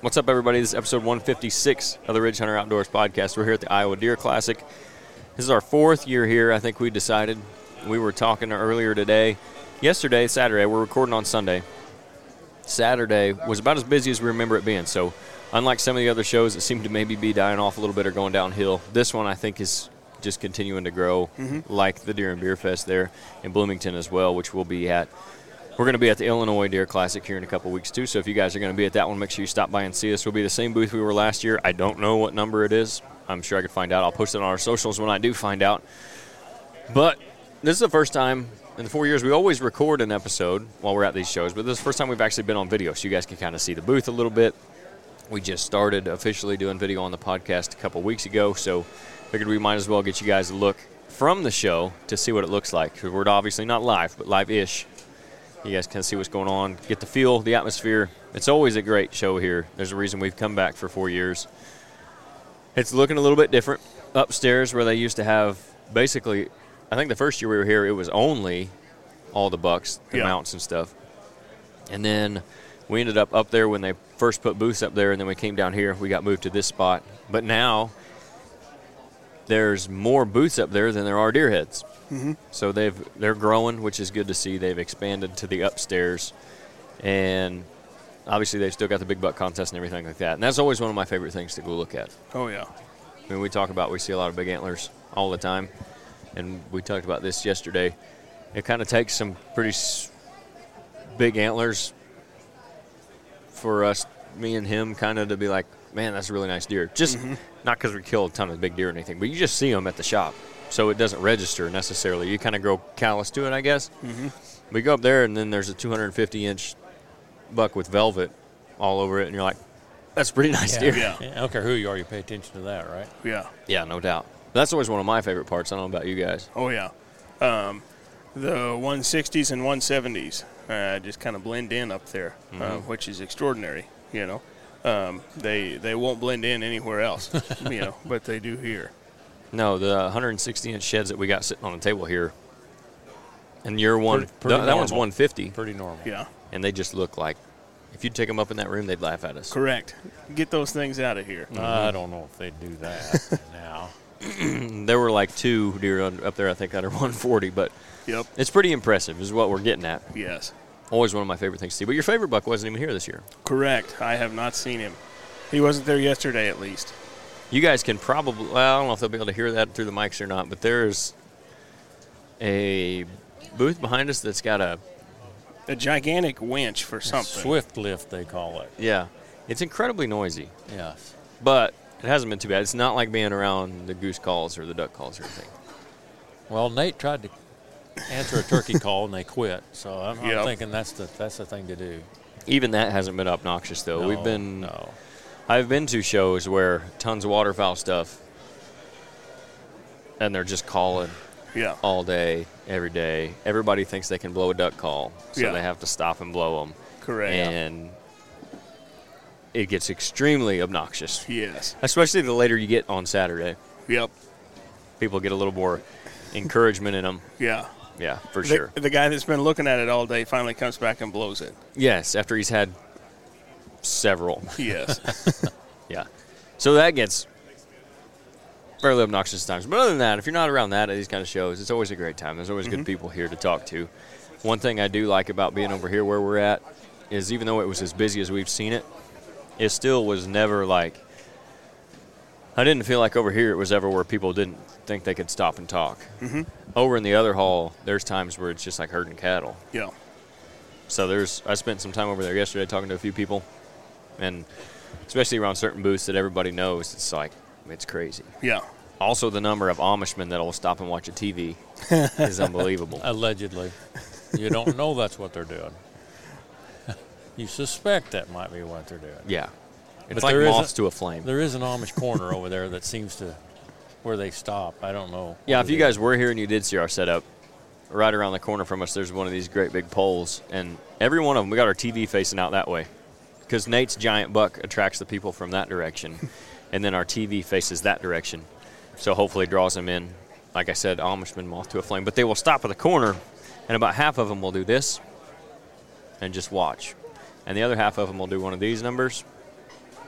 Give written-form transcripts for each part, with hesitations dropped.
What's up, everybody? This is episode 156 of the Ridge Hunter Outdoors podcast. We're here at the Iowa Deer Classic. This is our 4th year here, I think we decided. We were talking earlier today. Yesterday, Saturday, we're recording on Sunday. Saturday was about as busy as we remember it being. So unlike some of the other shows that seem to maybe be dying off a little bit or going downhill, this one I think is just continuing to grow, like the Deer and Beer Fest there in Bloomington as well, which we'll be at. We're going to be at the Illinois Deer Classic here in a couple weeks, too. So if you guys are going to be at that one, make sure you stop by and see us. We'll be the same booth we were last year. I don't know what number it is. I'm sure I could find out. I'll post it on our socials when I do find out. But this is the first time in the 4 years we always record an episode while we're at these shows. But this is the first time we've actually been on video, so you guys can kind of see the booth a little bit. We just started officially doing video on the podcast a couple weeks ago, so figured we might as well get you guys a look from the show to see what it looks like. Because we're obviously not live, but live-ish. You guys can see what's going on, get the feel, the atmosphere. It's always a great show here. There's a reason we've come back for 4 years. It's looking a little bit different upstairs where they used to have basically, I think the first year we were here, it was only all the bucks, the mounts and stuff. And then we ended up there when they first put booths up there, and then we came down here. We got moved to this spot. But now there's more booths up there than there are deer heads. So they're growing, which is good to see. They've expanded to the upstairs, and obviously they've still got the big buck contest and everything like that. And that's always one of my favorite things to go look at. Oh, yeah. I mean, we see a lot of big antlers all the time, and we talked about this yesterday. It kind of takes some pretty big antlers for us, me and him, kind of to be like, man, that's a really nice deer. Just not because we kill a ton of big deer or anything, but you just see them at the shop. So it doesn't register necessarily. You kind of grow callous to it, I guess. We go up there, and then there's a 250-inch buck with velvet all over it, and you're like, that's a pretty nice deer. Yeah. I don't care who you are, you pay attention to that, right? Yeah. Yeah, no doubt. That's always one of my favorite parts. I don't know about you guys. Oh, yeah. The 160s and 170s just kind of blend in up there, which is extraordinary, you know. They won't blend in anywhere else, you know, but they do here. No, the 160-inch sheds that we got sitting on the table here, and year one, pretty that one's 150. Pretty normal. Yeah. And they just look like, if you take them up in that room, they'd laugh at us. Correct. Get those things out of here. I don't know if they'd do that now. There were like 2 deer up there, I think, under 140, but it's pretty impressive is what we're getting at. Yes. Always one of my favorite things to see. But your favorite buck wasn't even here this year. Correct. I have not seen him. He wasn't there yesterday, at least. You guys can probably, well, I don't know if they'll be able to hear that through the mics or not, but there's a booth behind us that's got a gigantic winch for something. Swift lift, they call it. Yeah. It's incredibly noisy. Yes. But it hasn't been too bad. It's not like being around the goose calls or the duck calls or anything. Well, Nate tried to answer a turkey call, and they quit. So I'm thinking that's the thing to do. Even that hasn't been obnoxious, though. No. I've been to shows where tons of waterfowl stuff, and they're just calling all day, every day. Everybody thinks they can blow a duck call, so they have to stop and blow them. Correct. And it gets extremely obnoxious. Yes. Especially the later you get on Saturday. Yep. People get a little more encouragement in them. Yeah. Yeah, for sure. The guy that's been looking at it all day finally comes back and blows it. Yes, after he's had several. Yes. Yeah. So that gets fairly obnoxious at times. But other than that, if you're not around that at these kind of shows, it's always a great time. There's always good people here to talk to. One thing I do like about being over here where we're at is even though it was as busy as we've seen it, it still was never like, I didn't feel like over here it was ever where people didn't think they could stop and talk. Over in the other hall, there's times where it's just like herding cattle. Yeah. So I spent some time over there yesterday talking to a few people, and especially around certain booths that everybody knows, it's like, it's crazy. Yeah. Also, the number of Amishmen that will stop and watch a TV is unbelievable. Allegedly. You don't know that's what they're doing. You suspect that might be what they're doing. Yeah. It's But like there moths to a flame. There is an Amish corner over there that seems to where they stop. I don't know. Yeah, if you guys were here and you did see our setup, right around the corner from us, there's one of these great big poles. And every one of them, we got our TV facing out that way. Because Nate's giant buck attracts the people from that direction. And then our TV faces that direction. So hopefully draws them in. Like I said, Amishmen, moth to a flame. But they will stop at the corner, and about half of them will do this and just watch. And the other half of them will do one of these numbers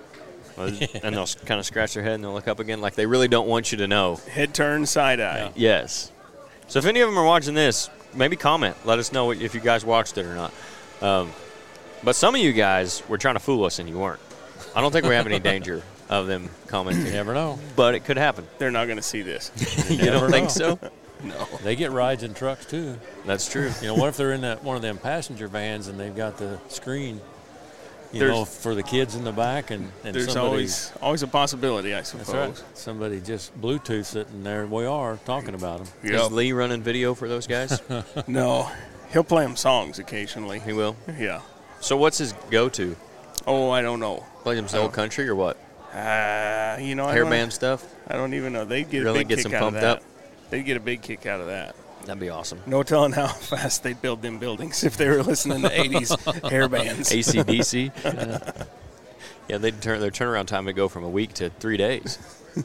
And they'll kind of scratch their head and they'll look up again like they really don't want you to know. Head turn, side eye. Yeah. Yes. So if any of them are watching this, maybe comment. Let us know if you guys watched it or not. But some of you guys were trying to fool us and you weren't. I don't think we have any danger of them commenting. You never know. But it could happen. They're not going to see this. You don't think so? No. They get rides in trucks, too. That's true. You know, what if they're in one of them passenger vans and they've got the screen, you know, for the kids in the back, and there's always a possibility, I suppose. That's right. Somebody just Bluetooths it, and there we are talking about them. Yep. Is Lee running video for those guys? No. He'll play them songs occasionally. He will? Yeah. So what's his go-to? Oh, I don't know. Play them some old country or what? You know, Hairband stuff? I don't even know. They get Really a big get kick some out of pumped that. up? They'd get a big kick out of that. That'd be awesome. No telling how fast they'd build them buildings if they were listening to 80s hair bands. AC/DC. Yeah, their turnaround time would go from a week to 3 days.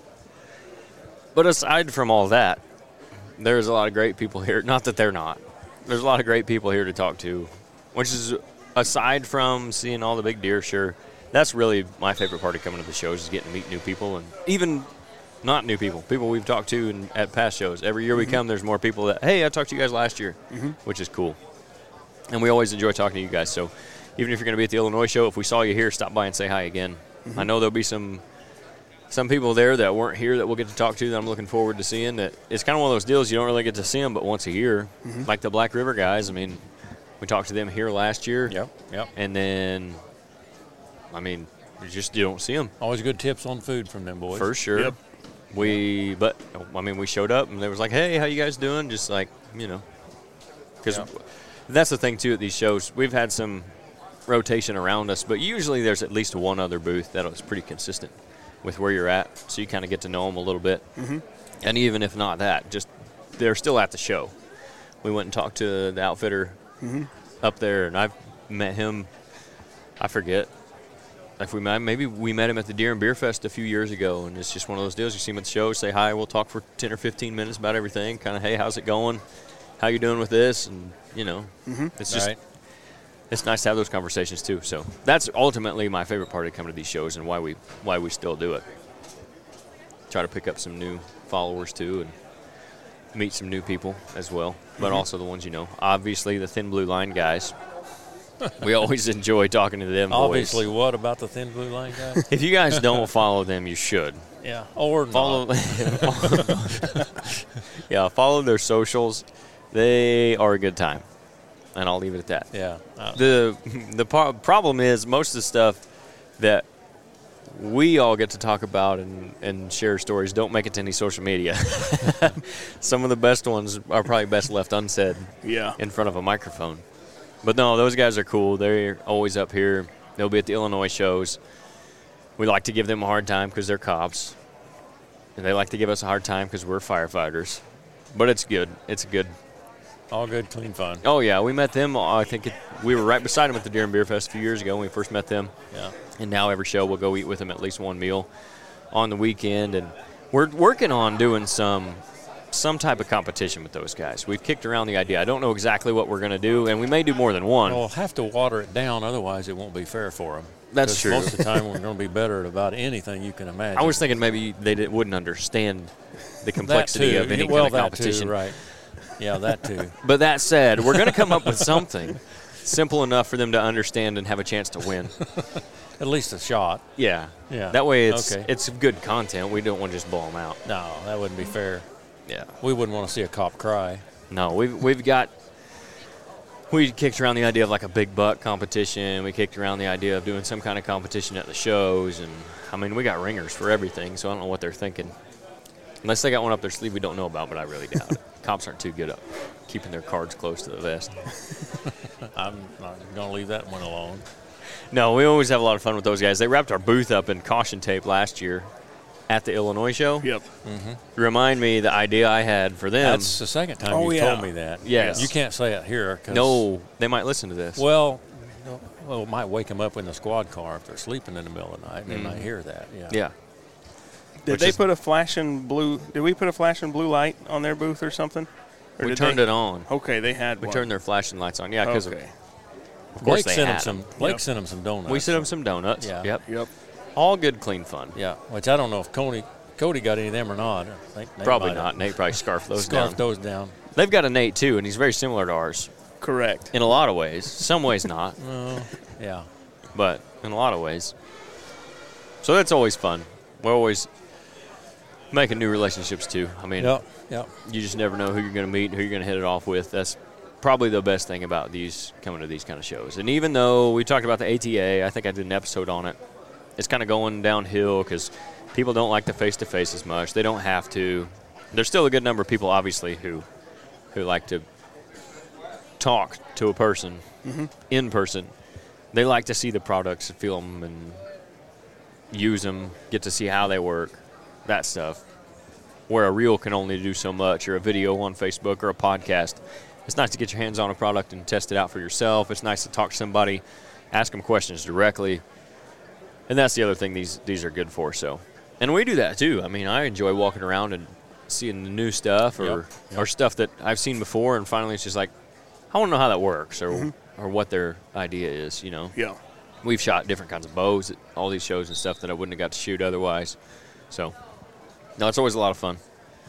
But aside from all that, there's a lot of great people here. Not that they're not. There's a lot of great people here to talk to, which is aside from seeing all the big deer, sure. That's really my favorite part of coming to the shows is getting to meet new people, and even not new people we've talked to at past shows. Every year we come, there's more people that, hey, I talked to you guys last year, which is cool. And we always enjoy talking to you guys. So even if you're going to be at the Illinois show, if we saw you here, stop by and say hi again. I know there'll be some people there that weren't here that we'll get to talk to that I'm looking forward to seeing. That it's kind of one of those deals you don't really get to see them but once a year. Like the Black River guys, I mean, we talked to them here last year. Yep. And then, I mean, you don't see them. Always good tips on food from them boys. For sure. Yep. We showed up and they was like, hey, how you guys doing? Just like, you know, because that's the thing too at these shows. We've had some rotation around us, but usually there's at least one other booth that is pretty consistent with where you're at, so you kind of get to know them a little bit. And even if not that, just they're still at the show. We went and talked to the outfitter up there, and I've met him. I forget. If we met him at the Deer and Beer Fest a few years ago, and it's just one of those deals. You see him at the show, say hi, we'll talk for 10 or 15 minutes about everything. Kind of, hey, how's it going? How you doing with this? And, you know, it's just it's nice to have those conversations too. So that's ultimately my favorite part of coming to these shows and why we still do it. Try to pick up some new followers too and meet some new people as well, but also the ones you know. Obviously, the Thin Blue Line guys. We always enjoy talking to them boys. Obviously, what about the Thin Blue Line guys? If you guys don't follow them, you should. Yeah, or Follow. not. Yeah, follow their socials. They are a good time, and I'll leave it at that. Yeah. The problem is most of the stuff that we all get to talk about and share stories don't make it to any social media. Some of the best ones are probably best left unsaid in front of a microphone. But no, those guys are cool. They're always up here. They'll be at the Illinois shows. We like to give them a hard time because they're cops. And they like to give us a hard time because we're firefighters. But it's good. It's good. All good, clean fun. Oh, yeah. We met them. I think we were right beside them at the Deer and Beer Fest a few years ago when we first met them. Yeah. And now every show we'll go eat with them at least one meal on the weekend. And we're working on doing some type of competition with those guys. We've kicked around the idea. I don't know exactly what we're going to do, and we may do more than one. We'll have to water it down, otherwise it won't be fair for them. That's true. Most of the time we're going to be better at about anything you can imagine. I was thinking maybe they wouldn't understand the complexity of any kind of competition. Too, right. Yeah, that too. But that said, we're going to come up with something simple enough for them to understand and have a chance to win. At least a shot. Yeah. Yeah. That way it's good content. We don't want to just blow them out. No, that wouldn't be fair. Yeah. We wouldn't want to see a cop cry. No, we kicked around the idea of like a big buck competition. We kicked around the idea of doing some kind of competition at the shows. And, I mean, we got ringers for everything, so I don't know what they're thinking. Unless they got one up their sleeve we don't know about, but I really doubt it. Cops aren't too good at keeping their cards close to the vest. I'm not going to leave that one alone. No, we always have a lot of fun with those guys. They wrapped our booth up in caution tape last year at the Illinois show. Yep. Remind me the idea I had for them. That's the second time you told me that. Yes. You can't say it here. No, they might listen to this. Well, it might wake them up in the squad car if they're sleeping in the middle of the night. They might hear that. Yeah. Did we put a flashing blue light on their booth or something? Or we turned it on. Okay, they had We one. turned their flashing lights on. Yeah, because of course Blake they sent had them them. Blake sent them some donuts. We sent them some donuts. Yeah. Yep. All good, clean fun. Yeah, which I don't know if Cody got any of them or not. I think Nate probably not. Nate probably scarfed those down. They've got a Nate, too, and he's very similar to ours. Correct. In a lot of ways. Some ways not. Yeah. But in a lot of ways. So that's always fun. We're always making new relationships, too. I mean, you just never know who you're going to meet and who you're going to hit it off with. That's probably the best thing about coming to these kind of shows. And even though we talked about the ATA, I think I did an episode on it, it's kind of going downhill because people don't like the face-to-face as much. They don't have to. There's still a good number of people, obviously, who like to talk to a person in person. They like to see the products, feel them, and use them, get to see how they work, that stuff. Where a reel can only do so much, or a video on Facebook or a podcast. It's nice to get your hands on a product and test it out for yourself. It's nice to talk to somebody, ask them questions directly. And that's the other thing these are good for. So, and we do that too. I mean, I enjoy walking around and seeing the new stuff or stuff that I've seen before, and finally it's just like, I want to know how that works or what their idea is, you know. Yeah. We've shot different kinds of bows at all these shows and stuff that I wouldn't have got to shoot otherwise. So, no, it's always a lot of fun.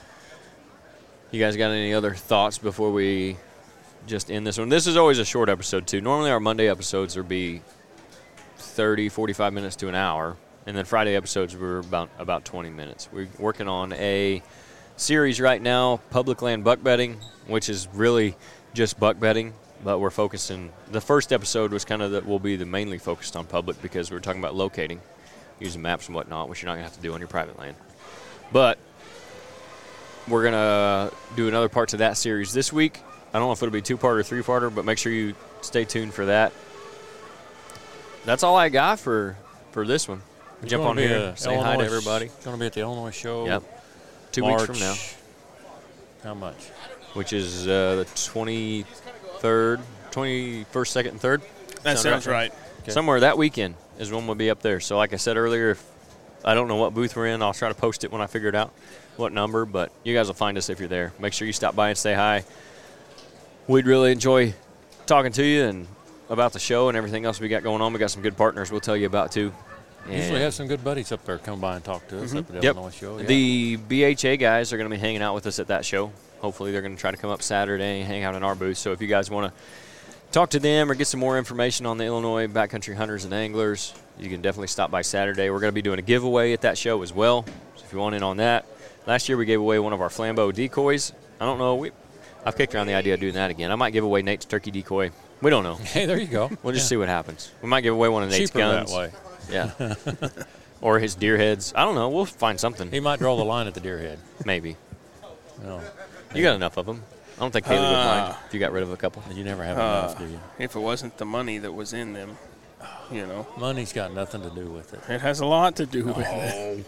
You guys got any other thoughts before we just end this one? This is always a short episode, too. Normally our Monday episodes will be 30, 45 minutes to an hour, and then Friday episodes were about 20 minutes. We're working on a series right now, public land buck bedding, which is really just buck bedding, but we're focusing. The first episode was will be mainly focused on public because we're talking about locating, using maps and whatnot, which you're not going to have to do on your private land. But we're going to do another parts of that series this week. I don't know if it'll be 2-part or 3-parter, but make sure you stay tuned for that. That's all I got for this one. Jump on here, say hi to everybody. It's going to be at the Illinois show. Yep. 2 weeks from now. How much? Which is the 23rd, 21st, 2nd, and 3rd. That sounds right. Okay. Somewhere that weekend is when we'll be up there. So like I said earlier, if I don't know what booth we're in, I'll try to post it when I figure it out, what number. But you guys will find us if you're there. Make sure you stop by and say hi. We'd really enjoy talking to you and about the show and everything else we got going on. We got some good partners we'll tell you about, too. And usually have some good buddies up there come by and talk to us at the Illinois show. Yeah. The BHA guys are going to be hanging out with us at that show. Hopefully they're going to try to come up Saturday and hang out in our booth. So if you guys want to talk to them or get some more information on the Illinois backcountry hunters and anglers, you can definitely stop by Saturday. We're going to be doing a giveaway at that show as well. So if you want in on that. Last year we gave away one of our Flambeau decoys. I don't know. I've kicked around the idea of doing that again. I might give away Nate's turkey decoy. We don't know. Hey, there you go. We'll just see what happens. We might give away one of Nate's cheaper guns. That way. Yeah. Or his deer heads. I don't know. We'll find something. He might draw the line at the deer head. Maybe. No. You got enough of them. I don't think Kaylee would mind if you got rid of a couple. You never have enough, do you? If it wasn't the money that was in them, you know. Money's got nothing to do with it. It has a lot to do with it.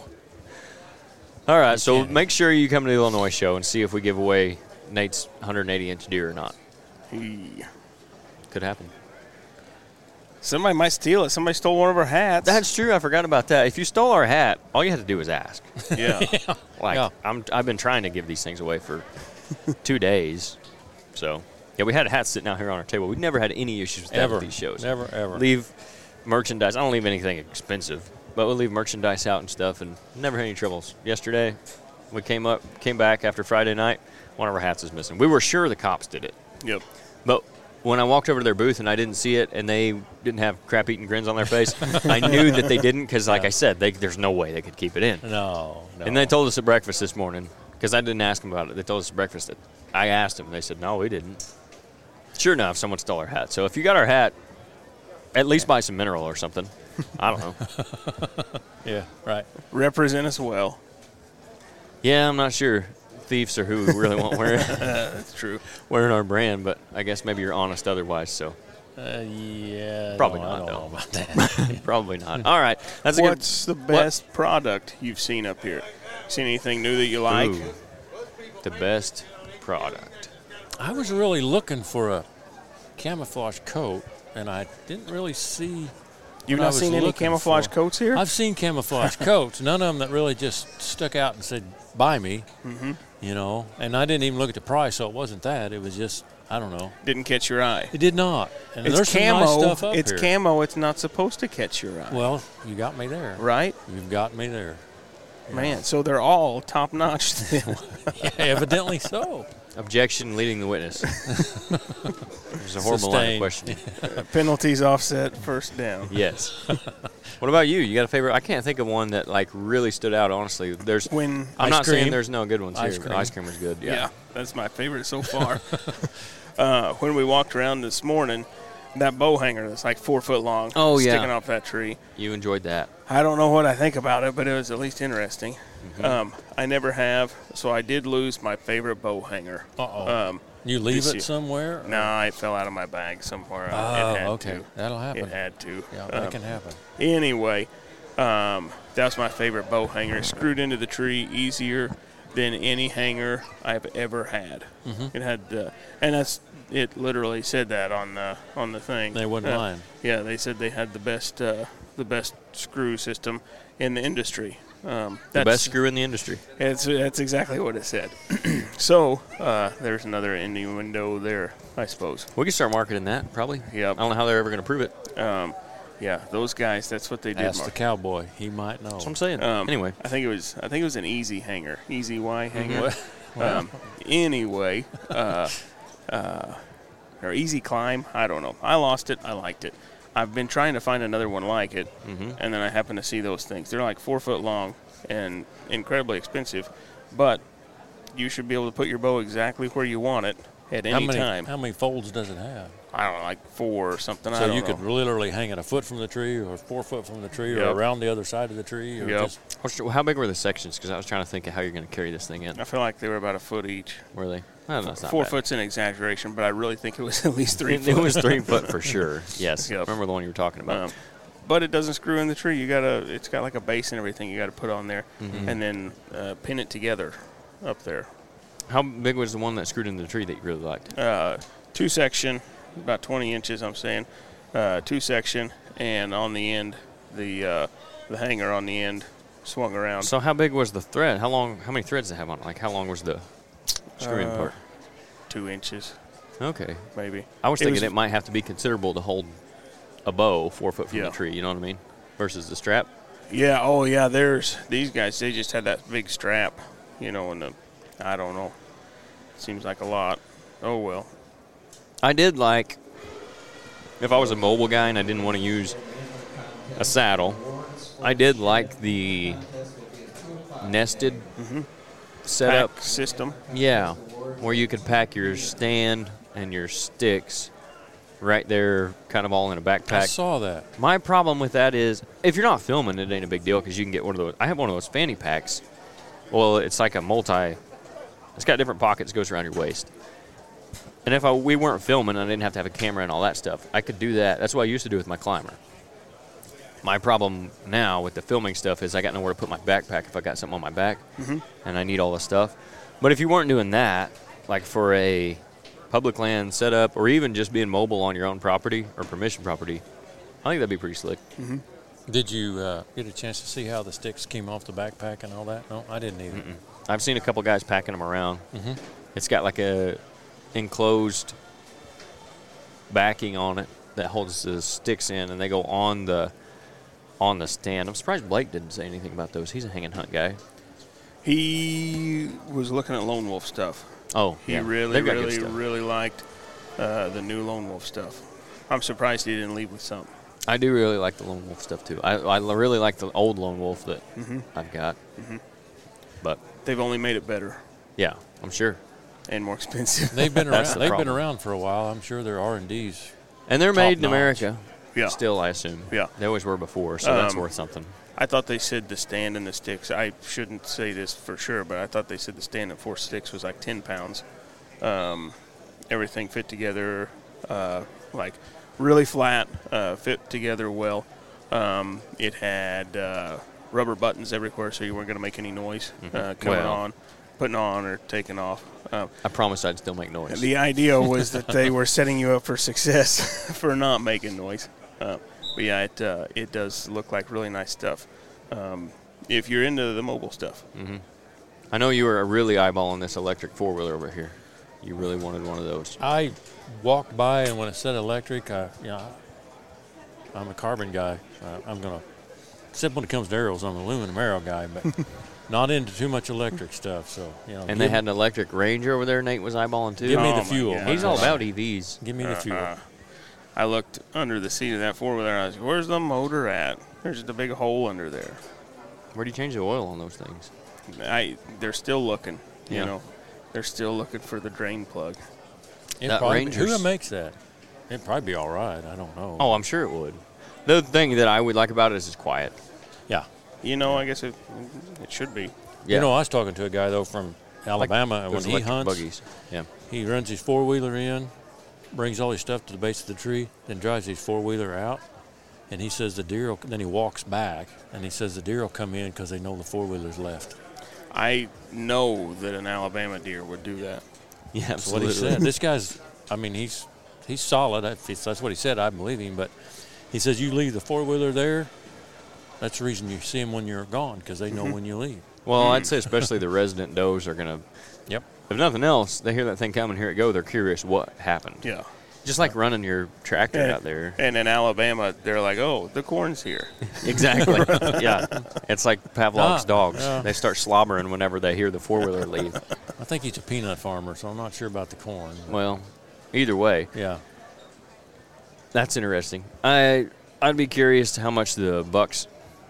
All right, so make sure you come to the Illinois show and see if we give away Nate's 180-inch deer or not. Yeah. Could happen. Somebody might steal it. Somebody stole one of our hats. That's true. I forgot about that. If you stole our hat, all you had to do was ask. Yeah. I've been trying to give these things away for 2 days. So, yeah, we had a hat sitting out here on our table. We've never had any issues with that with these shows. Never, ever. Leave merchandise. I don't leave anything expensive, but we'll leave merchandise out and stuff and never had any troubles. Yesterday, we came back after Friday night. One of our hats is missing. We were sure the cops did it. Yep. But when I walked over to their booth and I didn't see it and they didn't have crap-eating grins on their face, I knew that they didn't because, like I said, there's no way they could keep it in. No. And they told us at breakfast this morning, because I didn't ask them about it. They told us at breakfast that I asked them. They said, no, we didn't. Sure enough, someone stole our hat. So if you got our hat, at least buy some mineral or something. I don't know. Yeah, right. Represent us well. Yeah, I'm not sure. Thieves are who we really want wearing. That's true. Wearing our brand, but I guess maybe you're honest otherwise. So yeah, probably no, not. I don't know about that. Probably not. All right. What's the best product you've seen up here? Seen anything new that you like? Ooh, the best product. I was really looking for a camouflage coat, and I didn't really see. You've not seen any camouflage coats here? I've seen camouflage coats. None of them that really just stuck out and said, buy me. Mm-hmm. You know, and I didn't even look at the price, so it wasn't that. It was just I don't know. Didn't catch your eye. It did not. And It's there's camo. some nice stuff up It's here. camo. It's not supposed to catch your eye. Well, you got me there. Right? You've got me there. Man, so they're all top notch then. Yeah, evidently so. Objection, leading the witness. There's a horrible line of Sustained. questioning. Penalties offset, first down. Yes. What about you? You got a favorite? I can't think of one that like really stood out. Honestly, there's. When I'm Ice not saying cream. there's no good ones Ice here. cream. But ice cream was good. yeah, that's my favorite so far. When we walked around this morning, that bow hanger that's like 4 foot long, Oh, yeah. sticking off that tree. You enjoyed that. I don't know what I think about it, but it was at least interesting. I never have, so I did lose my favorite bow hanger. Uh-oh. You leave this it year. somewhere? or- No, it fell out of my bag somewhere. Oh, it had okay. to. That'll happen. It had to. Yeah, that can happen. Anyway, that's my favorite bow hanger. Screwed into the tree easier than any hanger I've ever had. It had, and it literally said that on the thing. They wasn't lying. Yeah, they said they had the best screw system in the industry. The best screw in the industry. That's exactly what it said. So there's another innuendo there, I suppose. We can start marketing that probably. Yep. I don't know how they're ever going to prove it. Yeah, those guys. That's what they did. Ask the Mark. cowboy. He might know. That's what I'm saying. Anyway, I think it was an easy hanger, easy Y hanger. Mm-hmm. Well, Anyway, or easy climb. I don't know. I lost it. I liked it. I've been trying to find another one like it, and then I happen to see those things. They're like 4 foot long and incredibly expensive, but you should be able to put your bow exactly where you want it at any time. How many folds does it have? I don't know, like 4 or something. I So don't you know. could literally hang it a foot from the tree or 4 foot from the tree or Yep. around the other side of the tree. Or Yep. just, how big were the sections? Because I was trying to think of how you're going to carry this thing in. I feel like they were about a foot each. Were they? I don't know. It's not 4 bad. foot's an exaggeration, but I really think it was at least 3 It foot. was 3 foot for sure. Yes. Yep. Remember the one you were talking about. But it doesn't screw in the tree. It's got like a base and everything you got to put on there, and then pin it together up there. How big was the one that screwed into the tree that you really liked? 2 section, about 20 inches. I'm saying, 2 section, and on the end, the hanger on the end swung around. So how big was the thread? How many threads did it have on it? Like how long was the screw-in part? 2 inches, Okay. maybe. I was It thinking was- it might have to be considerable to hold a bow 4 foot from Yeah. the tree. You know what I mean? Versus the strap. Yeah. Oh, yeah. There's these guys. They just had that big strap, and I don't know. Seems like a lot. Oh well. I did like, if I was a mobile guy and I didn't want to use a saddle, I did like the nested setup. Pack system. Yeah, where you could pack your stand and your sticks right there, kind of all in a backpack. I saw that. My problem with that is, if you're not filming, it ain't a big deal because you can get one of those. I have one of those fanny packs. Well, it's like it's got different pockets, goes around your waist. And if we weren't filming, I didn't have to have a camera and all that stuff, I could do that. That's what I used to do with my climber. My problem now with the filming stuff is I got nowhere to put my backpack if I got something on my back, and I need all this stuff. But if you weren't doing that, like for a public land setup or even just being mobile on your own property or permission property, I think that'd be pretty slick. Did you get a chance to see how the sticks came off the backpack and all that? No, I didn't either. I've seen a couple guys packing them around. It's got like a enclosed backing on it that holds the sticks in, and they go on the stand. I'm surprised Blake didn't say anything about those. He's a hang and hunt guy. He was looking at Lone Wolf stuff. Oh, He yeah. really, They've got good really, stuff. really liked the new Lone Wolf stuff. I'm surprised he didn't leave with some. I do really like the Lone Wolf stuff too. I really like the old Lone Wolf that I've got. But They've only made it better yeah, I'm sure. and more expensive. They've been That's around. the They've been problem. around for a while. I'm sure their R&Ds. And they're made in Top-notch. America. Yeah. Still, I assume. Yeah. They always were before, so that's worth something. I thought they said the stand and the sticks. I shouldn't say this for sure, but I thought they said the stand and 4 sticks was like 10 pounds. Everything fit together, like really flat, fit together well. It had rubber buttons everywhere, so you weren't going to make any noise coming Well. on, putting on, or taking off. I promised I'd still make noise. The idea was that they were setting you up for success for not making noise. But yeah, it does look like really nice stuff. If you're into the mobile stuff. I know you were really eyeballing this electric 4-wheeler over here. you really wanted one of those? I walked by, and when it said electric, I'm a carbon guy. I'm going to, except when it comes to arrows, I'm an aluminum arrow guy, but not into too much electric stuff. So, And they had an electric Ranger over there Nate was eyeballing too? Give me the fuel. He's all about EVs. Give me the fuel. I looked under the seat of that four-wheeler, and I was like, where's the motor at? There's just a big hole under there. Where do you change the oil on those things? They're still looking, you know. They're still looking for the drain plug. Who makes that? It'd probably be all right. I don't know. Oh, I'm sure it would. The thing that I would like about it is it's quiet. Yeah. I guess it should be. Yeah. I was talking to a guy, though, from Alabama, and when he hunts, buggies. Yeah. He runs his four-wheeler in, brings all his stuff to the base of the tree, then drives his four-wheeler out, and he says then he walks back, and he says the deer will come in because they know the four-wheeler's left. I know that an Alabama deer would do that. Yeah, that's what he said. This guy's, he's solid. That's what he said. I believe him. But he says you leave the four-wheeler there, that's the reason you see them when you're gone, because they know when you leave. Well, I'd say especially the resident does are going to, if nothing else, they hear that thing coming, here it go, they're curious what happened. Yeah. Just like running your tractor out there. And in Alabama, they're like, oh, the corn's here. Exactly. Yeah. It's like Pavlov's dogs. Yeah. They start slobbering whenever they hear the four-wheeler leave. I think he's a peanut farmer, so I'm not sure about the corn. Well, either way. Yeah. That's interesting. I'd be curious how much the bucks,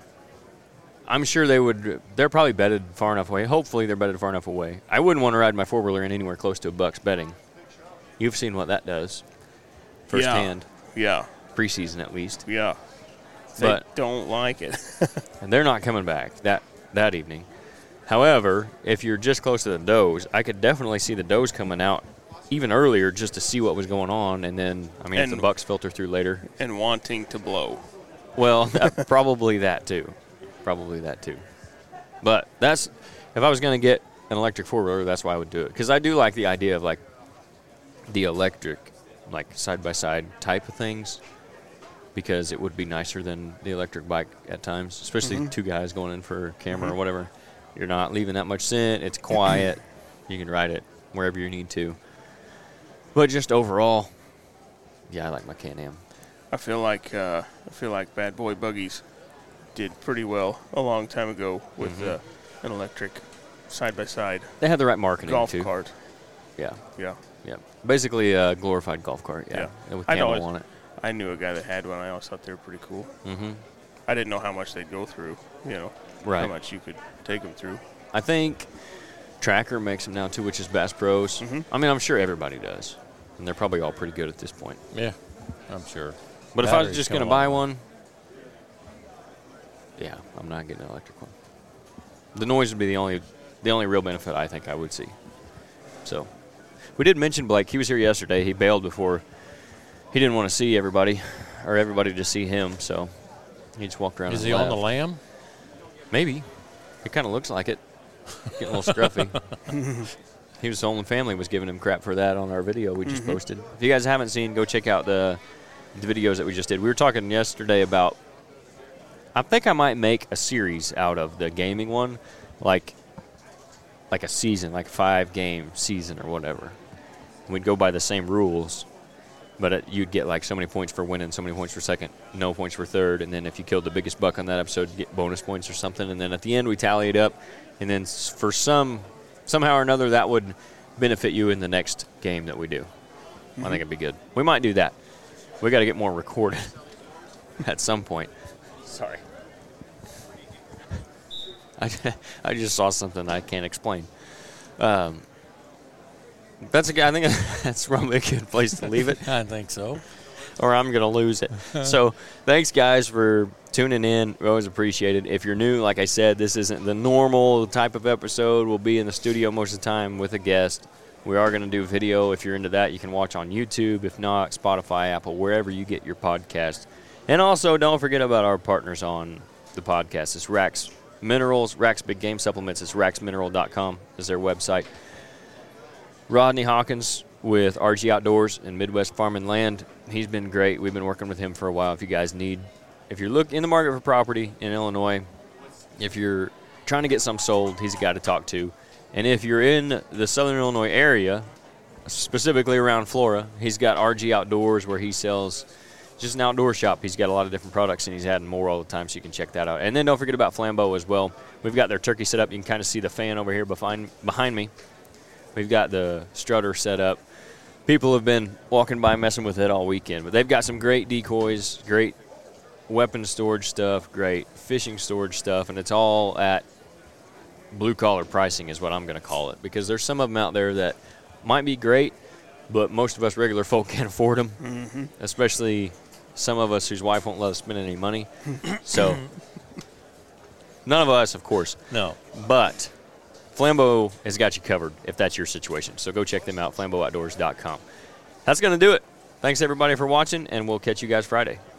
I'm sure they're probably bedded far enough away. Hopefully they're bedded far enough away. I wouldn't want to ride my four-wheeler in anywhere close to a buck's bedding. You've seen what that does. Firsthand. Yeah. Preseason, at least. Yeah. They don't like it. And they're not coming back that evening. However, if you're just close to the does, I could definitely see the does coming out even earlier just to see what was going on. And then, if the bucks filter through later. And wanting to blow. Well, probably that too. But if I was going to get an electric four-wheeler, that's why I would do it. Because I do like the idea of, the electric, side-by-side type of things, because it would be nicer than the electric bike at times, especially two guys going in for a camera or whatever. You're not leaving that much scent. It's quiet. You can ride it wherever you need to. But just overall, I like my Can-Am. I feel like Bad Boy Buggies did pretty well a long time ago with an electric side-by-side. They had the right marketing golf too. cart. Yeah. Yeah. Yeah. Basically a glorified golf cart. Yeah. With camel on it. I knew a guy that had one. I always thought they were pretty cool. Mm-hmm. I didn't know how much they'd go through. Right. How much you could take them through. I think Tracker makes them now too, which is Bass Pros. I'm sure everybody does, and they're probably all pretty good at this point. Yeah, I'm sure. But if I was just going to buy one, I'm not getting an electric one. The noise would be the only real benefit I think I would see. So, we did mention Blake. He was here yesterday. He bailed before. He didn't want to see everybody, or everybody to see him. So, he just walked around. Is he on the lam? Maybe. It kind of looks like it. Getting a little scruffy. He was the only family was giving him crap for that on our video we just posted. If you guys haven't seen, go check out the videos that we just did. We were talking yesterday about, I think I might make a series out of the gaming one, like a season, like a 5-game season or whatever. We'd go by the same rules, but you'd get so many points for winning, so many points for second, no points for third, and then if you killed the biggest buck on that episode, you get bonus points or something, and then at the end we tally it up, and then for somehow or another that would benefit you in the next game that we do. I think it'd be good. We might do that. We got to get more recorded at some point. Sorry. I just saw something I can't explain. I think that's probably a good place to leave it. I think so. Or I'm going to lose it. So thanks, guys, for tuning in. We always appreciate it. If you're new, like I said, this isn't the normal type of episode. We'll be in the studio most of the time with a guest. We are going to do video. If you're into that, you can watch on YouTube. If not, Spotify, Apple, wherever you get your podcast. And also, don't forget about our partners on the podcast. It's Rax Minerals, Rax Big Game Supplements. It's raxmineral.com is their website. Rodney Hawkins with RG Outdoors and Midwest Farm and Land. He's been great. We've been working with him for a while. If you guys if you're in the market for property in Illinois, if you're trying to get some sold, he's a guy to talk to. And if you're in the Southern Illinois area, specifically around Flora. He's got RG Outdoors where he sells just an outdoor shop. He's got a lot of different products, and he's adding more all the time, so you can check that out. And then don't forget about Flambeau as well. We've got their turkey set up. You can kind of see the fan over here behind me. We've got the strutter set up. People have been walking by messing with it all weekend, but they've got some great decoys, great weapon storage stuff, great fishing storage stuff, and it's all at blue-collar pricing is what I'm going to call it, because there's some of them out there that might be great, but most of us regular folk can't afford them, especially some of us whose wife won't let us spend any money. So none of us, of course. No. But Flambeau has got you covered if that's your situation. So go check them out, flambeauoutdoors.com. That's going to do it. Thanks, everybody, for watching, and we'll catch you guys Friday.